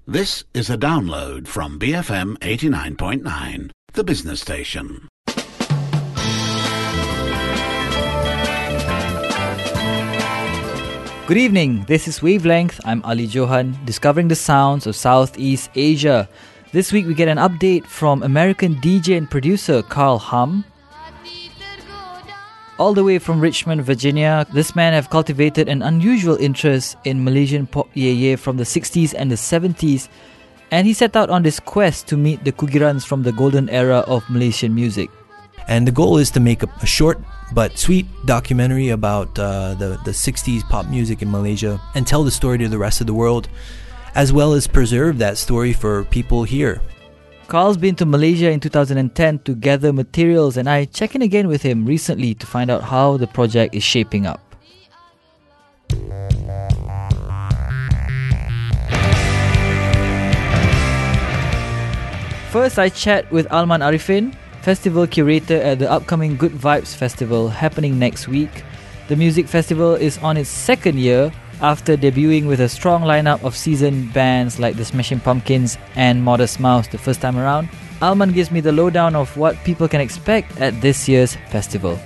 This is a download from BFM 89.9, the business station. Good evening, this is Wavelength. I'm Ali Johan, discovering the sounds of Southeast Asia. This week we get an update from American DJ and producer Carl Hum. All the way from Richmond, Virginia, this man have cultivated an unusual interest in Malaysian pop yeye from the 60s and the 70s, and he set out on this quest to meet the Kugirans from the golden era of Malaysian music. And the goal is to make a short but sweet documentary about the 60s pop music in Malaysia and tell the story to the rest of the world, as well as preserve that story for people here. Carl's been to Malaysia in 2010 to gather materials, and I checked in again with him recently to find out how the project is shaping up. First, I chat with Alman Arifin, festival curator at the upcoming Good Vibes Festival happening next week. The music festival is on its second year after debuting with a strong lineup of seasoned bands like the Smashing Pumpkins and Modest Mouse the first time around. Alman gives me the lowdown of what people can expect at this year's festival.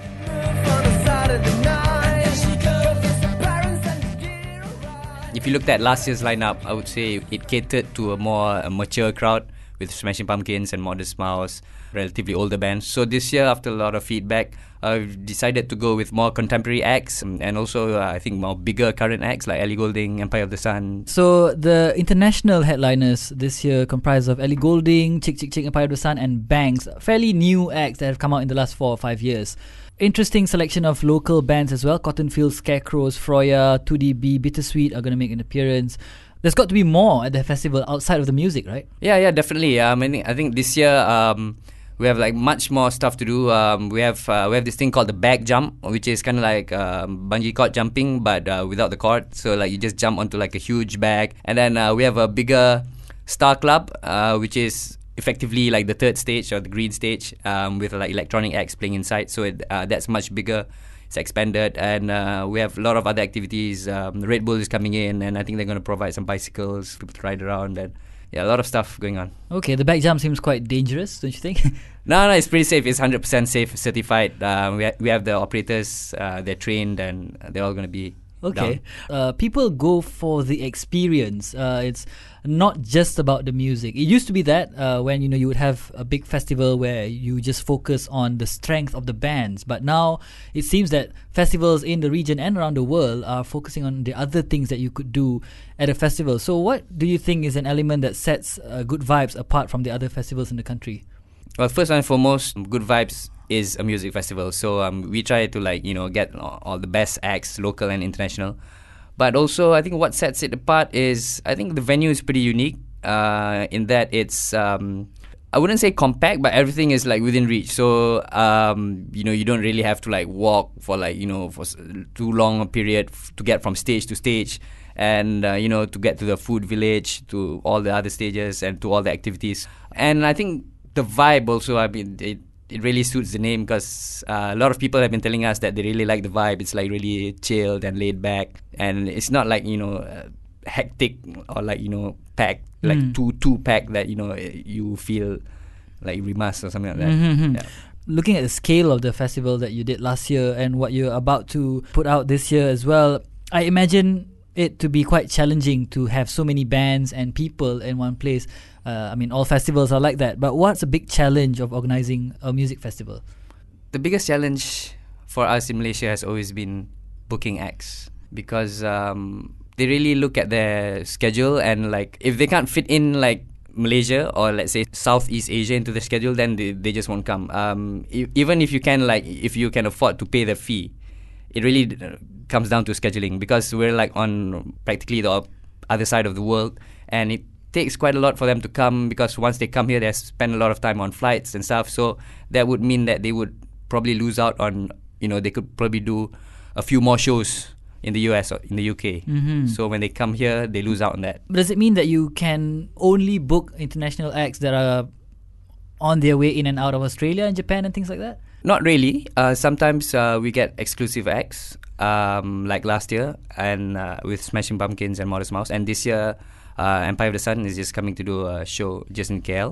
If you looked at last year's lineup, I would say it catered to a more mature crowd with Smashing Pumpkins and Modest Mouse, relatively older bands. So this year, after a lot of feedback, I've decided to go with more contemporary acts and also I think more bigger current acts like Ellie Goulding, Empire of the Sun. So the international headliners this year comprise of Ellie Goulding, Chick Chick Chick, Empire of the Sun and Banks, fairly new acts that have come out in the last 4 or 5 years. Interesting selection of local bands as well. Cotton Fields, Scarecrows, Froya, 2DB, Bittersweet are going to make an appearance. There's got to be more at the festival outside of the music, right? Yeah, definitely. I think this year we have like much more stuff to do. We have this thing called the bag jump, which is kind of like bungee cord jumping, but without the cord. So like you just jump onto like a huge bag, and then we have a bigger Star Club, which is effectively like the third stage or the green stage, with like electronic acts playing inside. So that's much bigger. It's expanded, and we have a lot of other activities. Red Bull is coming in, and I think they're going to provide some bicycles for people to ride around, and yeah, a lot of stuff going on. Okay, the back jump seems quite dangerous, don't you think? No, it's pretty safe. It's 100% safe, certified. We have the operators, they're trained, and they're all going to be okay. People go for the experience. It's not just about the music. It used to be that when you would have a big festival where you just focus on the strength of the bands, but now it seems that festivals in the region and around the world are focusing on the other things that you could do at a festival. So what do you think is an element that sets Good Vibes apart from the other festivals in the country? Well, first and foremost, Good Vibes is a music festival, so we try to get all the best acts, local and international. But also, I think what sets it apart is I think the venue is pretty unique in that it's I wouldn't say compact, but everything is like within reach. So you don't really have to like walk for for too long a period to get from stage to stage, and to get to the food village, to all the other stages, and to all the activities. And I think the vibe also, it really suits the name, because a lot of people have been telling us that they really like the vibe. It's like really chilled and laid back, and it's not like hectic or like packed, like too packed that you feel like we must or something like that. Mm-hmm. Yeah. Looking at the scale of the festival that you did last year and what you're about to put out this year as well, I imagine it to be quite challenging to have so many bands and people in one place. All festivals are like that, but what's a big challenge of organising a music festival? The biggest challenge for us in Malaysia has always been booking acts, because they really look at their schedule, and like if they can't fit in like Malaysia or let's say Southeast Asia into the schedule, then they just won't come. Even if you can afford to pay the fee, it really comes down to scheduling, because we're like on practically the other side of the world, and it takes quite a lot for them to come, because once they come here, they spend a lot of time on flights and stuff. So that would mean that they would probably lose out on, they could probably do a few more shows in the US or in the UK. Mm-hmm. So when they come here, they lose out on that. Does it mean that you can only book international acts that are on their way in and out of Australia and Japan and things like that? Not really. Sometimes we get exclusive acts, like last year, and with Smashing Pumpkins and Modest Mouse. And this year, Empire of the Sun is just coming to do a show just in KL.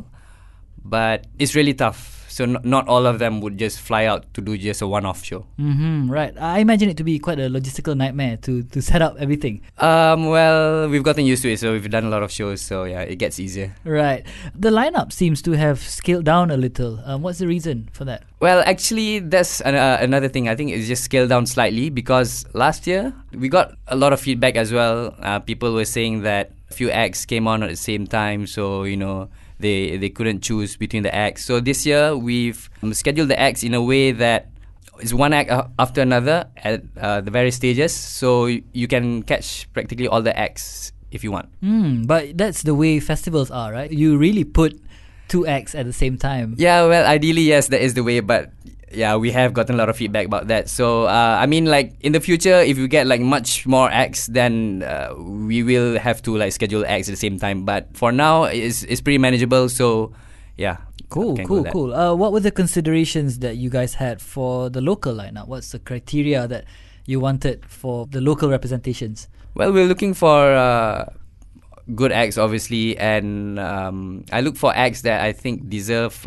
But it's really tough. So not all of them would just fly out to do just a one-off show. Right. I imagine it to be quite a logistical nightmare to set up everything. Well, we've gotten used to it, so we've done a lot of shows, so yeah, it gets easier. Right. The lineup seems to have scaled down a little. What's the reason for that? Well, actually, that's another thing. I think it's just scaled down slightly because last year we got a lot of feedback as well. People were saying that a few acts came on at the same time, so they couldn't choose between the acts. So this year we've scheduled the acts in a way that it's one act after another at the various stages, so you can catch practically all the acts if you want. But that's the way festivals are, right? You really put 2 acts at the same time. Yeah, well, ideally, yes, that is the way, but yeah, we have gotten a lot of feedback about that. So, in the future, if we get much more acts, then we will have to schedule acts at the same time. But for now, it's pretty manageable. So, yeah. Cool. What were the considerations that you guys had for the local lineup? What's the criteria that you wanted for the local representations? Well, we're looking for good acts, obviously, and I look for acts that I think deserve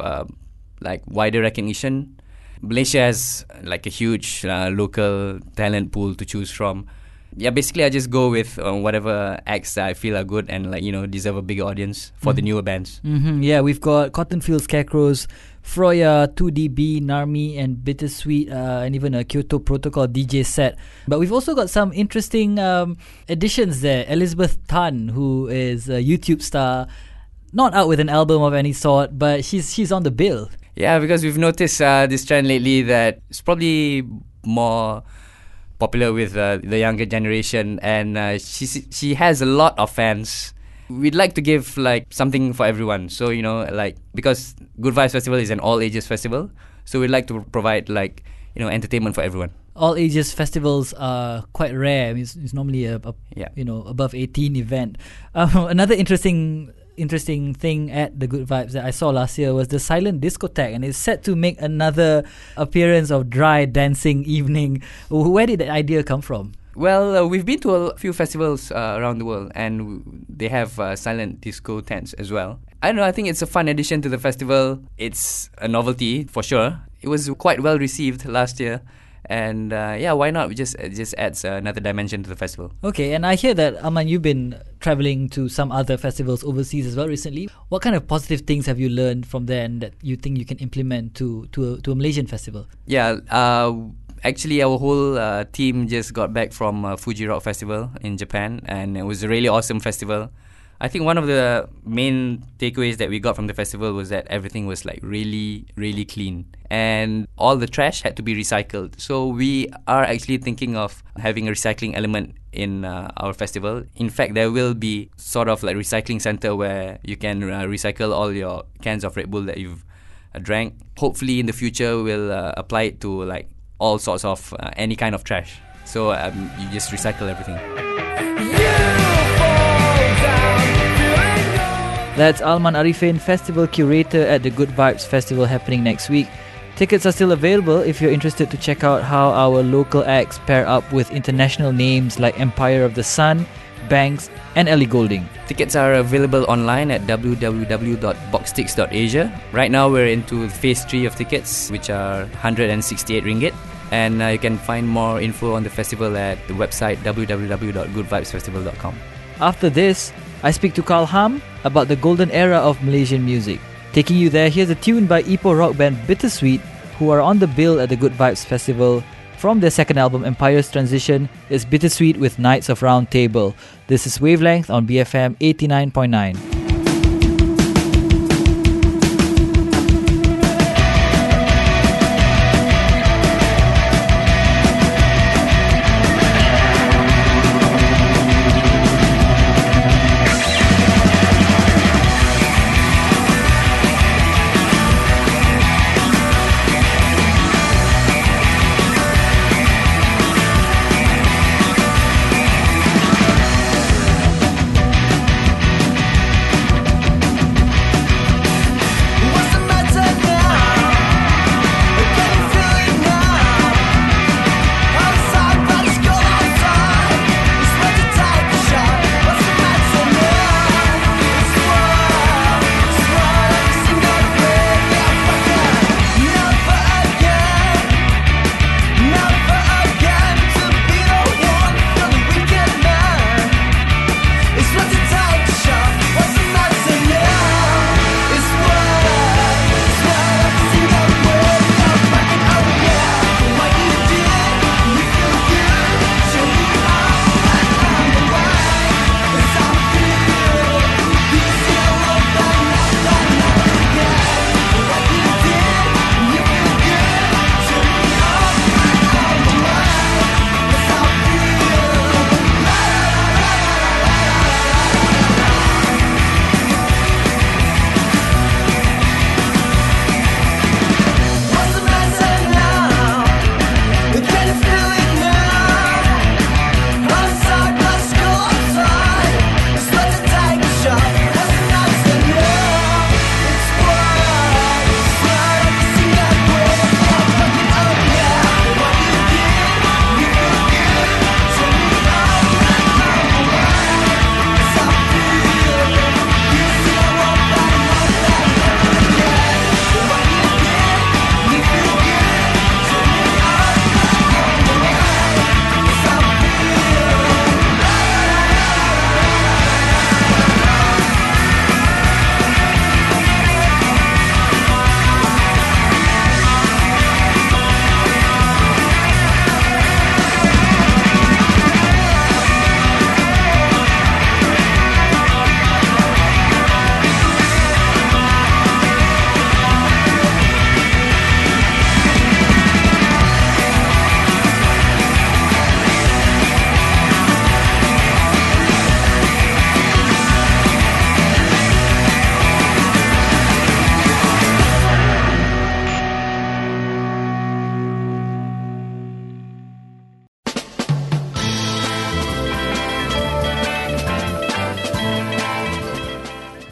wider recognition. Malaysia has a huge local talent pool to choose from. Yeah, basically I just go with whatever acts that I feel are good and deserve a bigger audience for the newer bands. Yeah, we've got Cottonfield Scarecrows, Froya, 2DB, Narmi, and Bittersweet, and even a Kyoto Protocol DJ set. But we've also got some interesting additions there. Elizabeth Tan, who is a YouTube star, not out with an album of any sort, but she's on the bill. Yeah, because we've noticed this trend lately that it's probably more popular with the younger generation, and she has a lot of fans. We'd like to give something for everyone. So because Good Vibes Festival is an all ages festival, so we'd like to provide entertainment for everyone. All ages festivals are quite rare. I mean, it's normally a above 18 event. Another interesting thing at the Good Vibes that I saw last year was the Silent Discotheque, and it's set to make another appearance of dry dancing evening. Where did that idea come from? Well, we've been to a few festivals around the world, and they have silent disco tents as well. I don't know, I think it's a fun addition to the festival. It's a novelty for sure. It was quite well received last year. And why not? It just adds another dimension to the festival. Okay, and I hear that, Aman, you've been traveling to some other festivals overseas as well recently. What kind of positive things have you learned from there and that you think you can implement to a Malaysian festival? Yeah, actually our whole team just got back from Fuji Rock Festival in Japan, and it was a really awesome festival. I think one of the main takeaways that we got from the festival was that everything was really, really clean. And all the trash had to be recycled. So we are actually thinking of having a recycling element in our festival. In fact, there will be sort of recycling center where you can recycle all your cans of Red Bull that you've drank. Hopefully in the future we'll apply it to all sorts of any kind of trash. So you just recycle everything. That's Alman Arifin, Festival Curator at the Good Vibes Festival happening next week. Tickets are still available if you're interested to check out how our local acts pair up with international names like Empire of the Sun, Banks, and Ellie Goulding. Tickets are available online at www.boxtix.asia. Right now we're into phase 3 of tickets, which are 168 ringgit. And you can find more info on the festival at the website www.goodvibesfestival.com. After this, I speak to Carl Ham about the golden era of Malaysian music. Taking you there, here's a tune by Ipoh rock band Bittersweet, who are on the bill at the Good Vibes Festival. From their second album, Empire's Transition, is Bittersweet with Knights of Round Table. This is Wavelength on BFM 89.9.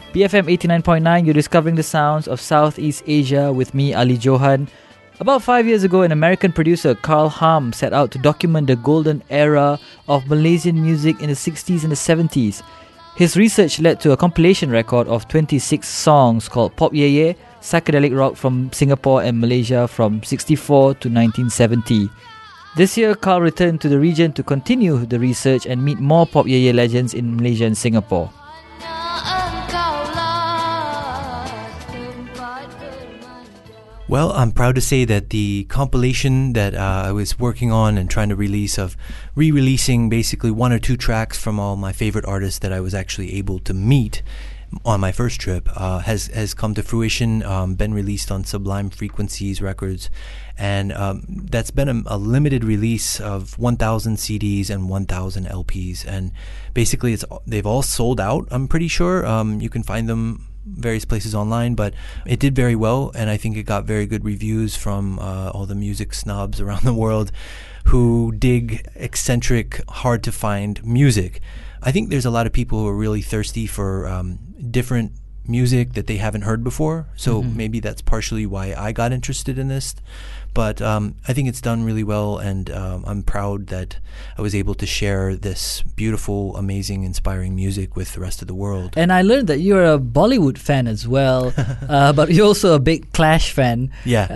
BFM 89.9, you're discovering the sounds of Southeast Asia with me, Ali Johan. About 5 years ago, an American producer, Carl Ham, set out to document the golden era of Malaysian music in the 60s and the 70s. His research led to a compilation record of 26 songs called Pop Ye Ye, psychedelic rock from Singapore and Malaysia from 64 to 1970. This year, Carl returned to the region to continue the research and meet more Pop Ye Ye legends in Malaysia and Singapore. Well, I'm proud to say that the compilation that I was working on and trying to release of re-releasing basically one or two tracks from all my favorite artists that I was actually able to meet on my first trip has come to fruition, been released on Sublime Frequencies Records, and that's been a limited release of 1,000 CDs and 1,000 LPs, and basically they've all sold out, I'm pretty sure. You can find them various places online, but it did very well, and I think it got very good reviews from all the music snobs around the world who dig eccentric, hard to find music. I think there's a lot of people who are really thirsty for different music that they haven't heard before, so maybe that's partially why I got interested in this. But I think it's done really well, and I'm proud that I was able to share this beautiful, amazing, inspiring music with the rest of the world. And I learned that you're a Bollywood fan as well, but you're also a big Clash fan.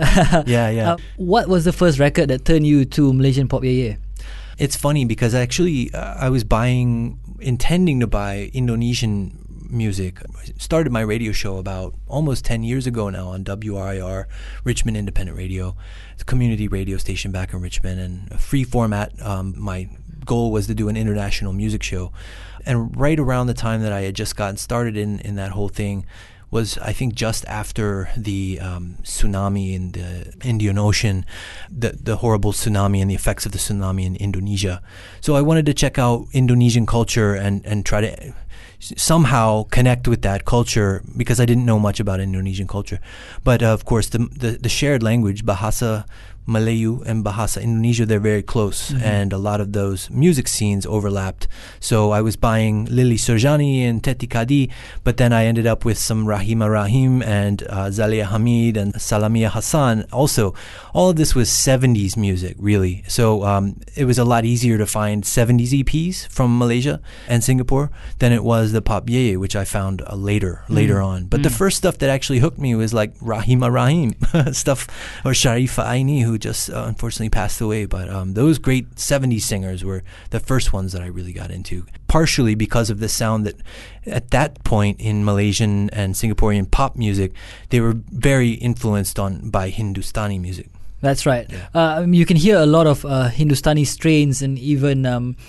Yeah. What was the first record that turned you to Malaysian Pop Ye Ye? It's funny because actually I was intending to buy Indonesian music. I started my radio show about almost 10 years ago now on WRIR, Richmond Independent Radio. It's a community radio station back in Richmond, and a free format. My goal was to do an international music show. And right around the time that I had just gotten started in that whole thing was, I think, just after the tsunami in the Indian Ocean, the horrible tsunami and the effects of the tsunami in Indonesia. So I wanted to check out Indonesian culture and try to somehow connect with that culture, because I didn't know much about Indonesian culture. But of course, the shared language, Bahasa Melayu and Bahasa Indonesia, they're very close, and a lot of those music scenes overlapped. So I was buying Lili Surjani and Teti Kadi, but then I ended up with some Rahima Rahim and Zalia Hamid and Salamia Hassan. Also, all of this was 70s music, really. So it was a lot easier to find 70s EPs from Malaysia and Singapore than it was the Pop Ye Ye, which I found later on. But the first stuff that actually hooked me was like Rahima Rahim stuff, or Sharifa Aini, who just unfortunately passed away. But those great 70s singers were the first ones that I really got into, partially because of the sound that at that point in Malaysian and Singaporean pop music, they were very influenced by Hindustani music. That's right. Yeah. You can hear a lot of Hindustani strains, and even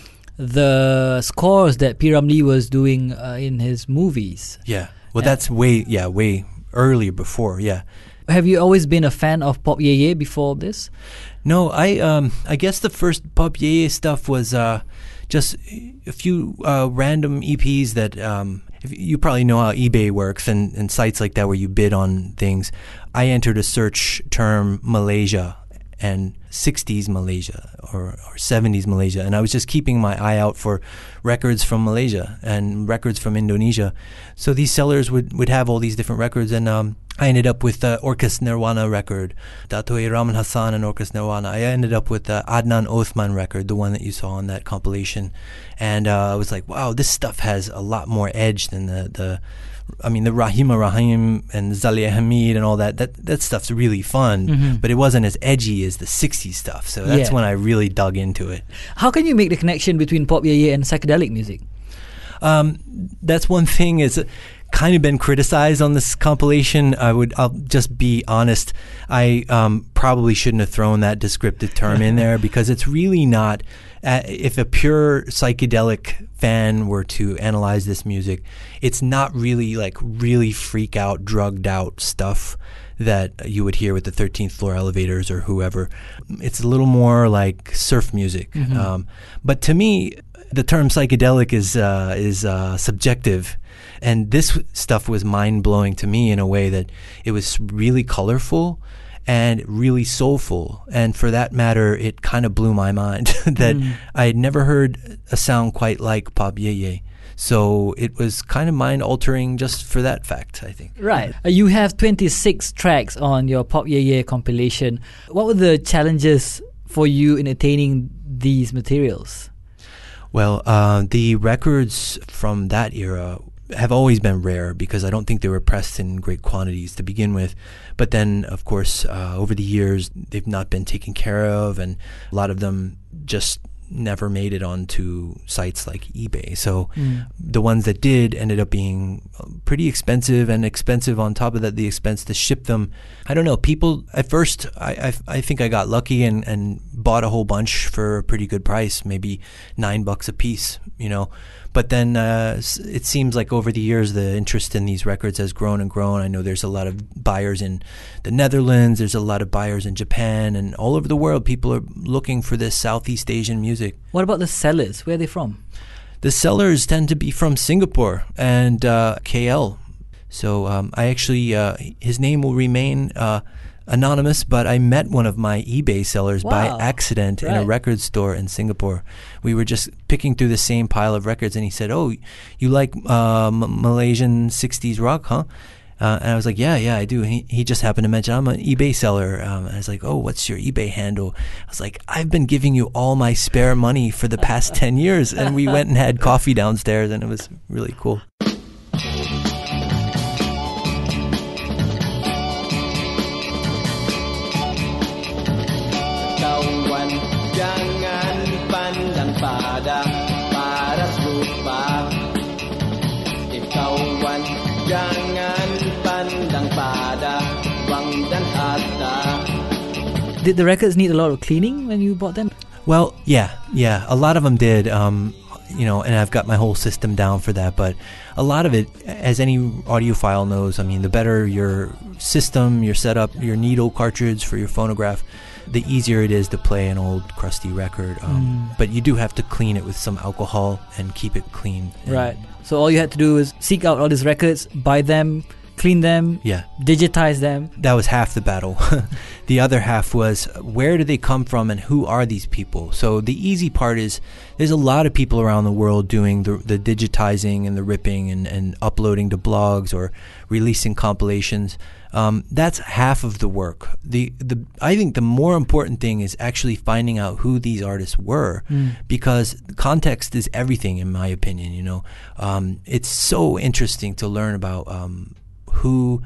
the scores that P. Ramlee was doing in his movies. Yeah. Well, that's way earlier before, yeah. Have you always been a fan of Pop Ye Ye before this? No, I guess the first Pop Ye Ye stuff was just a few random EPs that you probably know how eBay works and sites like that where you bid on things. I entered a search term Malaysia and 60s Malaysia or 70s Malaysia, and I was just keeping my eye out for records from Malaysia and records from Indonesia. So these sellers would have all these different records, and I ended up with the Orkes Nirwana record, Dato' Rahman Hassan and Orkes Nirwana. I ended up with the Adnan Othman record, the one that you saw on that compilation, and I was like, wow, this stuff has a lot more edge than the Rahima Rahim and Zalia Hamid and all that stuff's really fun, but it wasn't as edgy as the 60s stuff. So that's when I really dug into it. How can you make the connection between Pop Ye Ye and psychedelic music? That's one thing is kind of been criticized on this compilation. I'll just be honest. I probably shouldn't have thrown that descriptive term in there, because it's really not. If a pure psychedelic fan were to analyze this music, it's not really like really freak out, drugged out stuff that you would hear with the 13th Floor Elevators or whoever. It's a little more like surf music. But to me, the term psychedelic is subjective. And this stuff was mind-blowing to me in a way that it was really colorful and really soulful. And for that matter, it kind of blew my mind that I had never heard a sound quite like Pop Ye Ye. So it was kind of mind-altering just for that fact, I think. Right. You have 26 tracks on your Pop Yeah Yeah compilation. What were the challenges for you in attaining these materials? Well, the records from that era have always been rare because I don't think they were pressed in great quantities to begin with. But then, of course, over the years, they've not been taken care of, and a lot of them just never made it onto sites like eBay. So the ones that did ended up being pretty expensive, and expensive on top of that, the expense to ship them. I don't know. People, at first, I think I got lucky and bought a whole bunch for a pretty good price, maybe $9 a piece, you know. But then it seems like over the years, the interest in these records has grown and grown. I know there's a lot of buyers in the Netherlands. There's a lot of buyers in Japan. And all over the world, people are looking for this Southeast Asian music. What about the sellers? Where are they from? The sellers tend to be from Singapore and KL. So I actually, his name will remain anonymous, but I met one of my eBay sellers by accident in a record store in Singapore. We were just picking through the same pile of records, and he said, "Oh, you like Malaysian 60s rock, huh?" And I was like, yeah, I do. He just happened to mention I'm an eBay seller. I was like, "Oh, what's your eBay handle?" I was like, "I've been giving you all my spare money for the past 10 years. And we went and had coffee downstairs, and it was really cool. Did the records need a lot of cleaning when you bought them? Well, yeah. A lot of them did, you know, and I've got my whole system down for that. But a lot of it, as any audiophile knows, I mean, the better your system, your setup, your needle cartridge for your phonograph, the easier it is to play an old crusty record. But you do have to clean it with some alcohol and keep it clean. Right. So all you had to do is seek out all these records, buy them, clean them, digitize them. That was half the battle. The other half was, where do they come from and who are these people? So the easy part is there's a lot of people around the world doing the digitizing and the ripping and uploading to blogs or releasing compilations. That's half of the work. I think the more important thing is actually finding out who these artists were, because context is everything, in my opinion. You know, it's so interesting to learn about who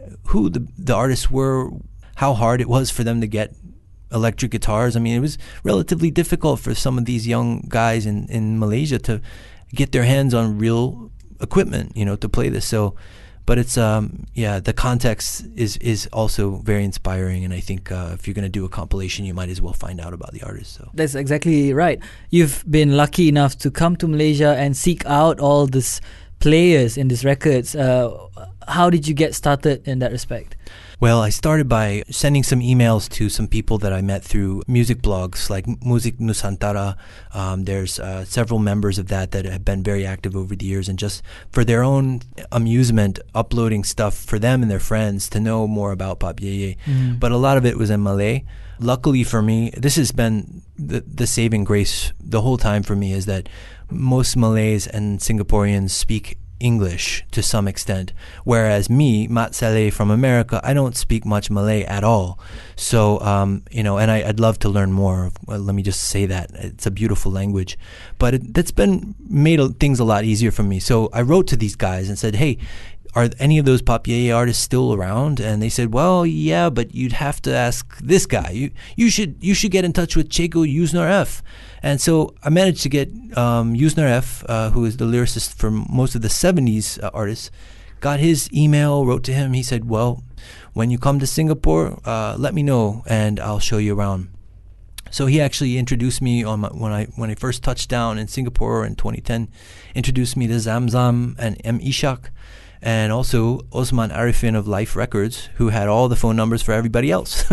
the artists were, how hard it was for them to get electric guitars. I mean, it was relatively difficult for some of these young guys in Malaysia to get their hands on real equipment, you know, to play this. So, but it's the context is also very inspiring, and I think if you're going to do a compilation, you might as well find out about the artist. So that's exactly right. You've been lucky enough to come to Malaysia and seek out all these players in these records. How did you get started in that respect? Well, I started by sending some emails to some people that I met through music blogs like Musik Nusantara. There's several members of that have been very active over the years, and just for their own amusement, uploading stuff for them and their friends to know more about Pop Yeah Yeah. But a lot of it was in Malay. Luckily for me, this has been the saving grace the whole time for me, is that most Malays and Singaporeans speak English to some extent, whereas me, Mat Saleh from America, I don't speak much Malay at all. So, you know, and I'd love to learn more. Well, let me just say that. It's a beautiful language. But that's been made things a lot easier for me. So I wrote to these guys and said, "Hey, are any of those Pop Yeah Yeah artists still around?" And they said, "Well, yeah, but you'd have to ask this guy. You should get in touch with Ceko Yusnor F." And so I managed to get Yusnor F, who is the lyricist for most of the 70s artists, got his email, wrote to him. He said, "Well, when you come to Singapore, let me know and I'll show you around." So he actually introduced me when I first touched down in Singapore in 2010, introduced me to Zamzam and M. Ishak, and also Osman Arifin of Life Records, who had all the phone numbers for everybody else.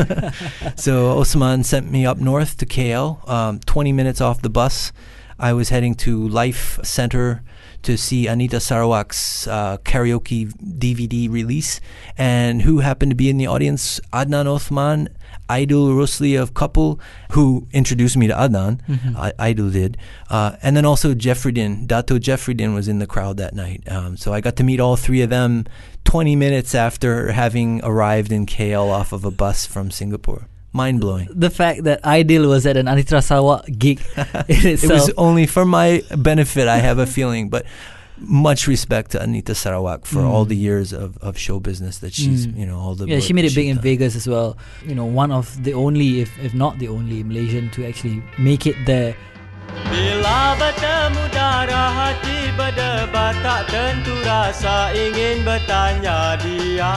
So Osman sent me up north to KL, 20 minutes off the bus. I was heading to Life Center to see Anita Sarawak's karaoke DVD release. And who happened to be in the audience? Adnan Othman, Aidul Rosli of Couple, who introduced me to Adnan. Aidul did. And then also Jeffrey-Din. Dato Jeffrey-Din was in the crowd that night. So I got to meet all three of them 20 minutes after having arrived in KL off of a bus from Singapore. Mind-blowing. The fact that Aidil was at an Anita Sarawak gig in itself. It was only for my benefit, I have a feeling, but much respect to Anita Sarawak for all the years of show business that she's, all the Yeah, work she made that it big she's in done. Vegas as well. One of the only, if not the only Malaysian to actually make it there. Bila bertemu darah hati berdebar tak tentu rasa ingin bertanya dia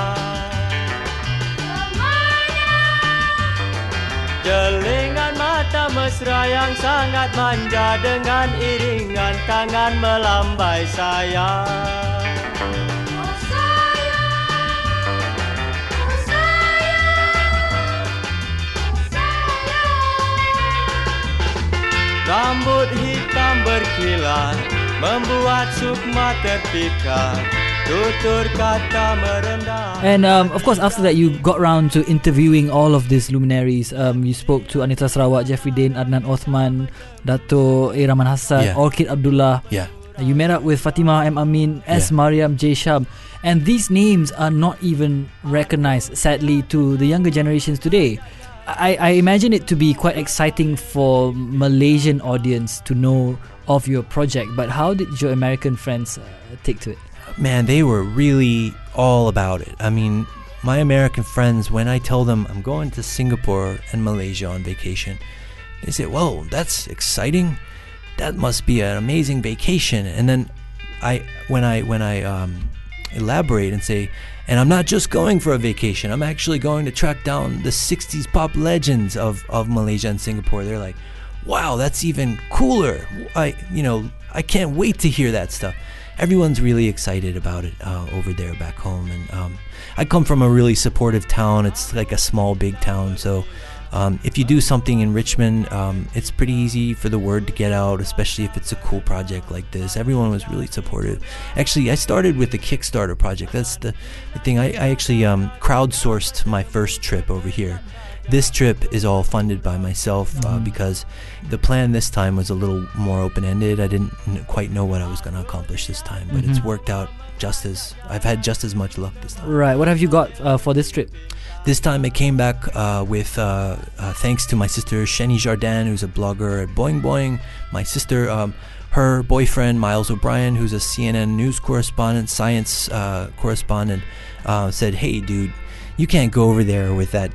Jelingan mata mesra yang sangat manja dengan iringan tangan melambai sayang Rambut hitam berkilat membuat sukma terpikat tutur kata merendah. And of course, after that, you got round to interviewing all of these luminaries. You spoke to Anita Sarawak, Jeffrey-Din, Adnan Othman, Dato' A. Rahman Hassan, Orchid Abdullah. Yeah. You met up with Fatimah M. Amin, S. Mariam, J. Sham. And these names are not even recognized, sadly, to the younger generations today. I imagine it to be quite exciting for Malaysian audience to know of your project, but how did your American friends take to it? Man, they were really all about it. I mean, my American friends, when I tell them I'm going to Singapore and Malaysia on vacation, they say, "Whoa, that's exciting. That must be an amazing vacation." And then when I elaborate and say, and I'm not just going for a vacation, I'm actually going to track down the 60s pop legends of Malaysia and Singapore, they're like, wow, that's even cooler. I can't wait to hear that stuff. Everyone's really excited about it over there back home. And I come from a really supportive town. It's like a small, big town. So if you do something in Richmond, it's pretty easy for the word to get out, especially if it's a cool project like this. Everyone was really supportive. Actually, I started with the Kickstarter project. That's the thing. I actually crowdsourced my first trip over here. This trip is all funded by myself because the plan this time was a little more open-ended. I didn't quite know what I was going to accomplish this time, but it's worked out I've had just as much luck this time. Right. What have you got for this trip? This time I came back with thanks to my sister Sheni Jardin, who's a blogger at Boing Boing. My sister, her boyfriend Miles O'Brien, who's a CNN news correspondent, science correspondent, said, "Hey, dude, you can't go over there with that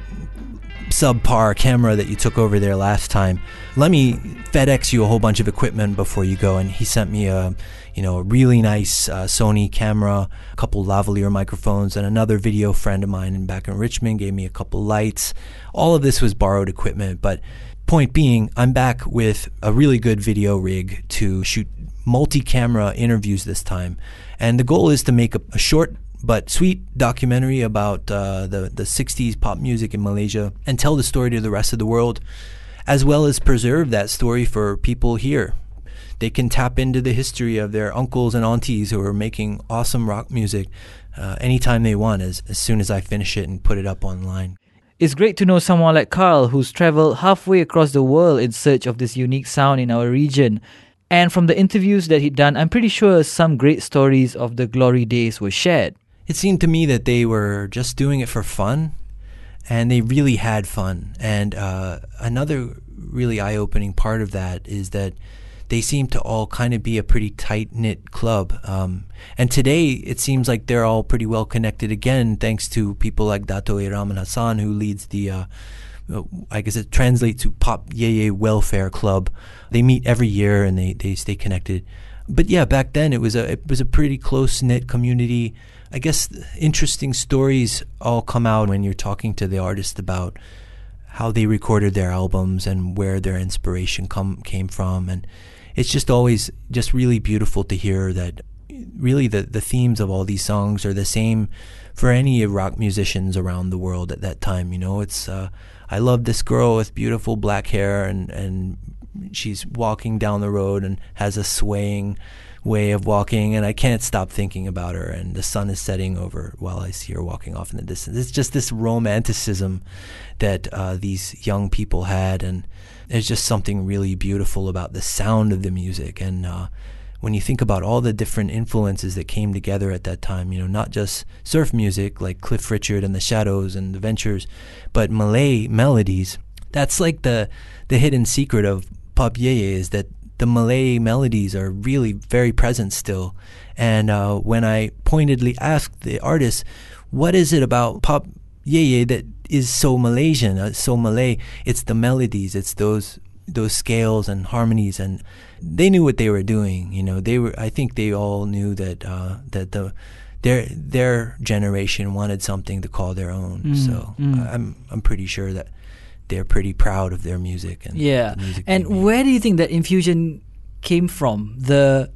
subpar camera that you took over there last time. Let me FedEx you a whole bunch of equipment before you go." And he sent me a really nice Sony camera, a couple lavalier microphones, and another video friend of mine back in Richmond gave me a couple lights. All of this was borrowed equipment, but point being, I'm back with a really good video rig to shoot multi-camera interviews this time. And the goal is to make a short but sweet documentary about the 60s pop music in Malaysia and tell the story to the rest of the world, as well as preserve that story for people here. They can tap into the history of their uncles and aunties who are making awesome rock music anytime they want, as soon as I finish it and put it up online. It's great to know someone like Carl who's traveled halfway across the world in search of this unique sound in our region. And from the interviews that he'd done, I'm pretty sure some great stories of the glory days were shared. It seemed to me that they were just doing it for fun, and they really had fun. And another really eye-opening part of that is that they seem to all kind of be a pretty tight-knit club. And today, it seems like they're all pretty well connected again, thanks to people like Dato' A. Rahman Hassan, who leads the, I guess it translates to Pop Yeye Welfare Club. They meet every year and they stay connected. But yeah, back then it was a pretty close-knit community. I guess interesting stories all come out when you're talking to the artists about how they recorded their albums and where their inspiration came from. And it's just always just really beautiful to hear that really the themes of all these songs are the same for any rock musicians around the world at that time. It's I love this girl with beautiful black hair and she's walking down the road and has a swaying way of walking, and I can't stop thinking about her, and the sun is setting over while I see her walking off in the distance. It's just this romanticism that these young people had, and there's just something really beautiful about the sound of the music. And when you think about all the different influences that came together at that time, not just surf music like Cliff Richard and the Shadows and the Ventures, but Malay melodies. That's like the hidden secret of Pop Yeye, is that the Malay melodies are really very present still. And when I pointedly asked the artist, what is it about Pop Yeye that is so Malaysian, so Malay? It's the melodies, it's those scales and harmonies, and they knew what they were doing. I think they all knew that their generation wanted something to call their own. I'm pretty sure that they're pretty proud of their music. And yeah. The music And where do you think that infusion came from? The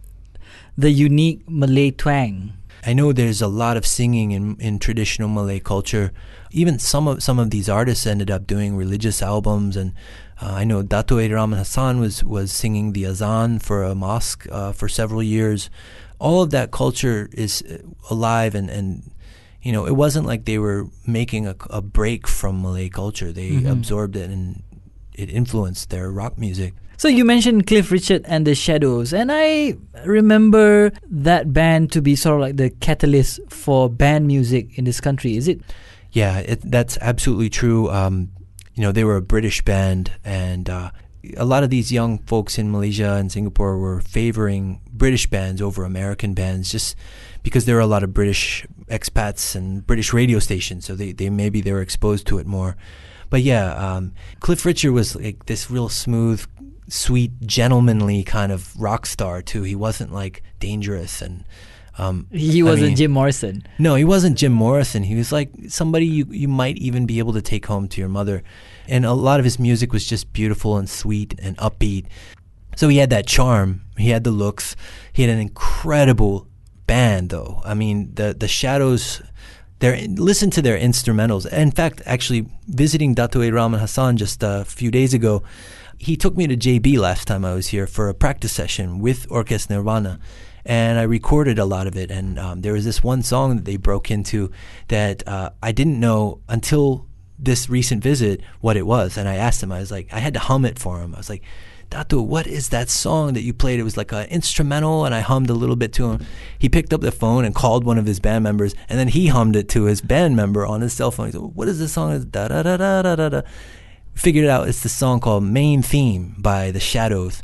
unique Malay twang. I know there's a lot of singing in traditional Malay culture. Even some of these artists ended up doing religious albums, and I know Dato' A. Rahman Hassan was singing the azan for a mosque for several years. All of that culture is alive, and it wasn't like they were making a break from Malay culture. They absorbed it, and it influenced their rock music. So you mentioned Cliff Richard and the Shadows, and I remember that band to be sort of like the catalyst for band music in this country. Is it? Yeah, that's absolutely true. They were a British band, and a lot of these young folks in Malaysia and Singapore were favoring British bands over American bands, just because there were a lot of British expats and British radio stations, so they were exposed to it more. But yeah, Cliff Richard was like this real smooth, sweet, gentlemanly kind of rock star too. He wasn't like dangerous, and he wasn't Jim Morrison. No, he wasn't Jim Morrison. He was like somebody you might even be able to take home to your mother. And a lot of his music was just beautiful and sweet and upbeat. So he had that charm. He had the looks. He had an incredible band, though. I mean, the Shadows. Listen to their instrumentals. In fact, actually, visiting Dato' A. Rahman Hassan just a few days ago, he took me to JB last time I was here for a practice session with Orchestra Nirvana. And I recorded a lot of it. And there was this one song that they broke into that I didn't know until this recent visit what it was. And I asked him, I had to hum it for him. I was like, Dato', what is that song that you played? It was like an instrumental, and I hummed a little bit to him. He picked up the phone and called one of his band members, and then he hummed it to his band member on his cell phone. He said, what is this song? It's da da da da da da da. Figured it out. It's the song called Main Theme by the Shadows.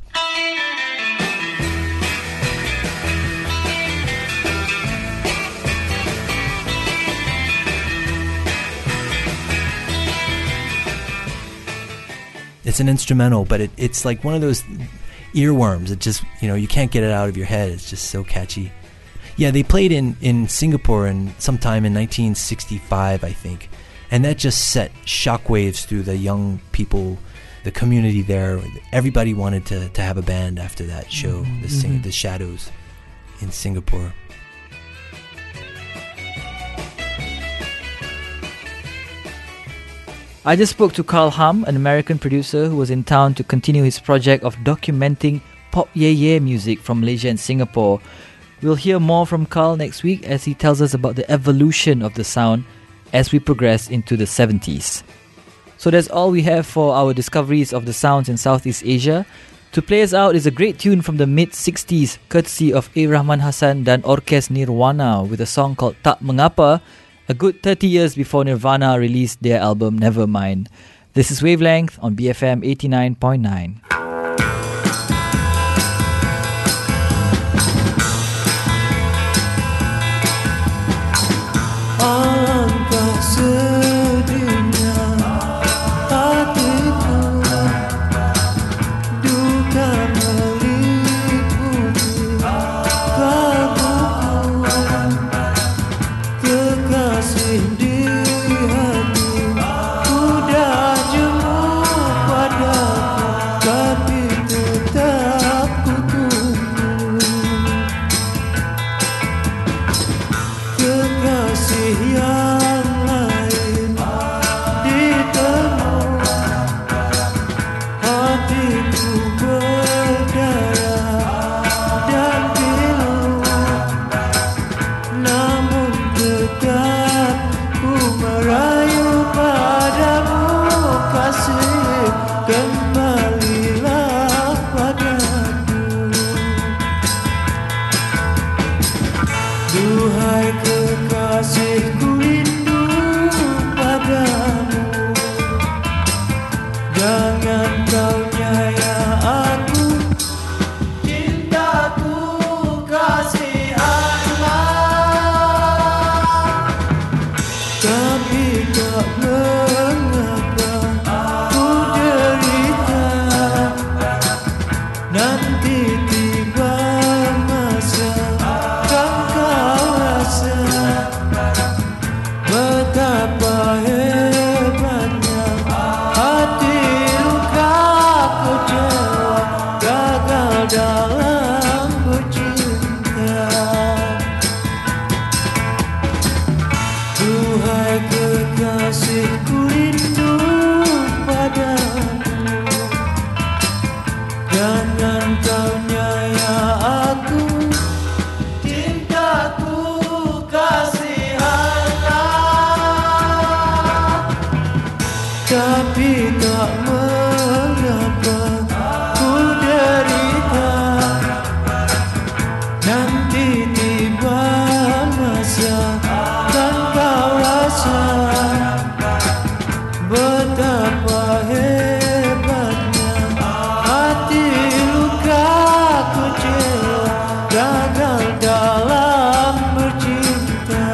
It's an instrumental, but it's like one of those earworms. It just, you can't get it out of your head. It's just so catchy. Yeah, they played in Singapore sometime in 1965, I think. And that just set shockwaves through the young people, the community there. Everybody wanted to have a band after that show, the Shadows in Singapore. I just spoke to Carl Hum, an American producer who was in town to continue his project of documenting Pop Yeye music from Malaysia and Singapore. We'll hear more from Carl next week as he tells us about the evolution of the sound as we progress into the 70s. So that's all we have for our discoveries of the sounds in Southeast Asia. To play us out is a great tune from the mid-60s courtesy of A. Rahman Hassan dan Orkes Nirvana with a song called Tak Mengapa, a good 30 years before Nirvana released their album Nevermind. This is Wavelength on BFM 89.9. Alangkah sedihnya hatiku, duka meliputi kalbuku, kekasih di hati sudah jemu padaku, tapi tetap ku tunggu. Kekasih yang lain ditemu, hatiku berdarah dan kasihku rindu padamu. Jangan kau nyaya aku, cintaku kasihanlah. Tapi tak mengapa ku derita, nanti tiba masa dan kau rasa betapa hebatnya hati luka kecewa gagal dalam bercinta.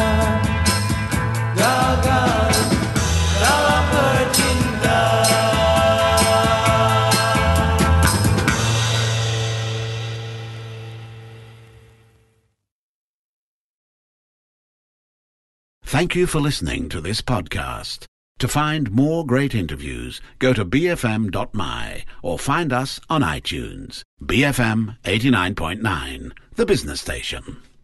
Gagal dalam bercinta. Thank you for listening to this podcast. To find more great interviews, go to bfm.my or find us on iTunes. BFM 89.9, the business station.